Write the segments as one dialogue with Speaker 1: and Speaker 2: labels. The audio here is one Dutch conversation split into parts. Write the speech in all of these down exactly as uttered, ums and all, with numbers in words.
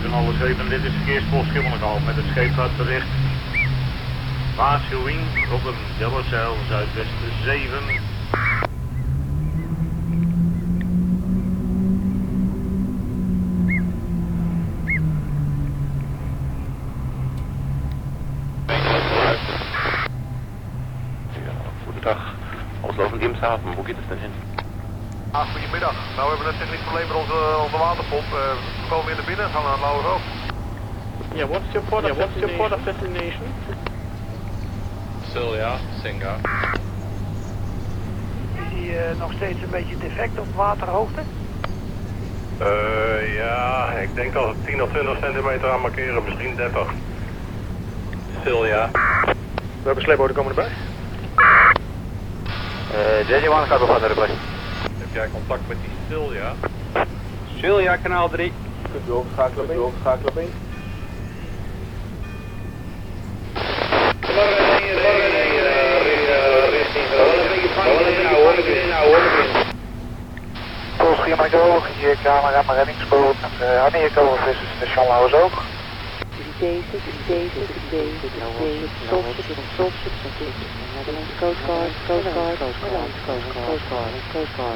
Speaker 1: en alle schepen, dit is verkeerspost Schimmelnegouw met het scheepvaartbericht. Waarschuwing, Robben, Dellerzeil, Zuidwest zeven.
Speaker 2: Goedendag, Oslo van Gimshaven, hoe gaat het erin?
Speaker 3: Ah, goedemiddag. Nou, we hebben een technisch probleem met onze, onze waterpomp. Uh, we komen weer naar binnen en gaan naar Lauwerhoofd.
Speaker 4: Yeah, what's your port, yeah, what's your port of destination?
Speaker 2: Silja, Singa.
Speaker 5: Is hij uh, nog steeds een beetje defect op waterhoogte?
Speaker 3: Eh, uh, ja, ik denk dat het tien of twintig centimeter aan markeren, misschien dertig.
Speaker 2: Silja.
Speaker 3: Welke sleepboten komen erbij?
Speaker 2: Eh, J J one gaat bevatten erbij. Heb jij contact met die Silja? Silja, kanaal drie.
Speaker 4: Kunt u overschakelen op één? Overschakelen op één?
Speaker 5: Volgens hier camera maar reddingsboot. Wanneer komen we vissen station Lauwersoog?
Speaker 6: Deze, deze, deze, deze, Solship, Solship, Netherlands Coast Guard, Coast Guard, Coast Guard, Coast Guard, Coast Guard, Coast Guard,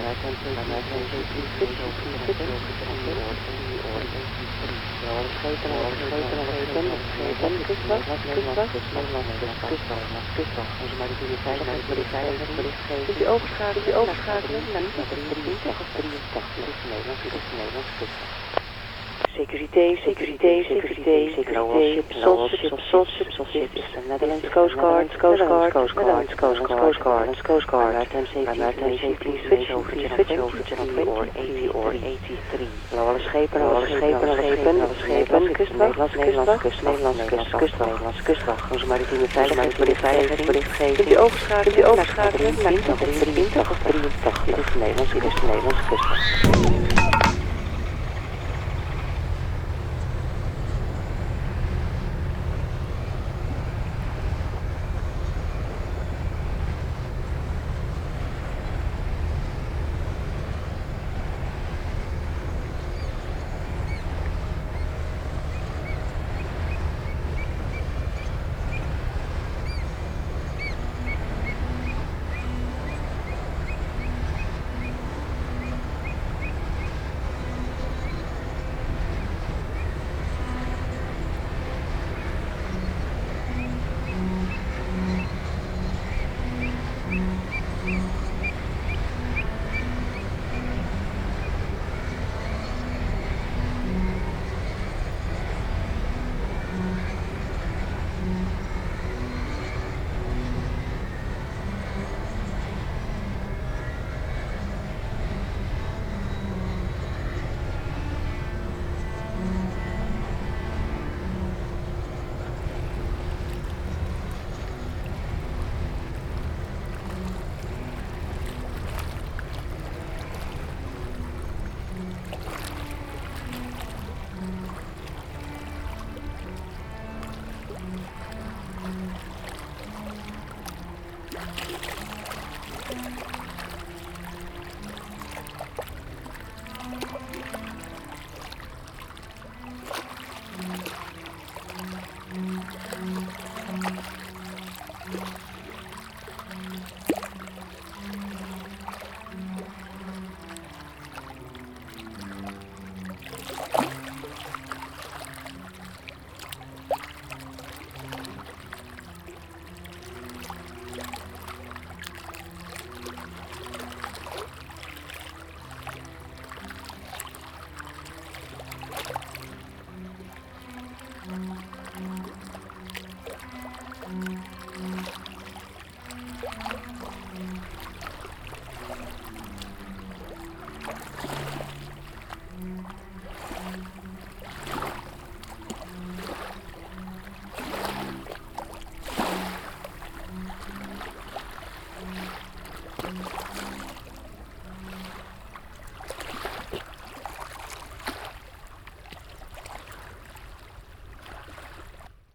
Speaker 6: alle schepen, alle schepen, alle schepen, schepen, kustwacht, kustwacht, kustwacht, kustwacht, kustwacht, onze maritieme veiligheidsbericht, veiligheidsbericht geven. Kunt u overschakelen, kunt u overschakelen naar drieëntachtig of drieëntachtig, dit is Nederlands, dit is Nederlands kustwacht. Securité, securité, securité, securité, Solship, Solship, Solship, Netherlands Coast Guard, Coast Guard, Coast Guard, Coast Guard, Coast Guard, Coast Guard, Maritime Safety, Safety, switch over, switch over, channel or eighty or eighty-three. Alle schepen, alle schepen, alle schepen, alle schepen, kustwacht, Nederlands kust, Nederlands kust, kustwacht, Nederlands kustwacht, onze maritieme veiligheidsbericht, veiligheidsbericht geven. Kunt u overschakelen, kunt u overschakelen naar drieëntachtig of drieëntachtig, dit is Nederlands kust, Nederlands kustwacht.